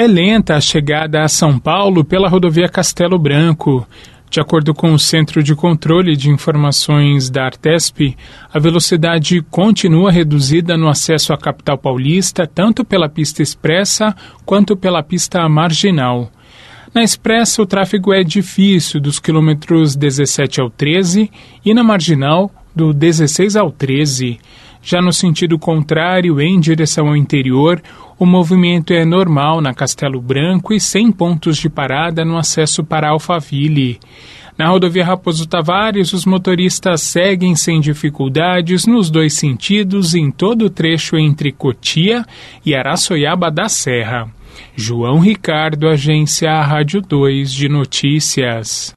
É lenta a chegada a São Paulo pela rodovia Castelo Branco. De acordo com o Centro de Controle de Informações da Artesp, a velocidade continua reduzida no acesso à capital paulista, tanto pela pista expressa quanto pela pista marginal. Na expressa, o tráfego é difícil dos quilômetros 17 ao 13 e na marginal, do 16 ao 13. Já no sentido contrário, em direção ao interior, o movimento é normal na Castelo Branco e sem pontos de parada no acesso para Alphaville. Na rodovia Raposo Tavares, os motoristas seguem sem dificuldades nos dois sentidos em todo o trecho entre Cotia e Araçoiaba da Serra. João Ricardo, Agência Rádio 2 de Notícias.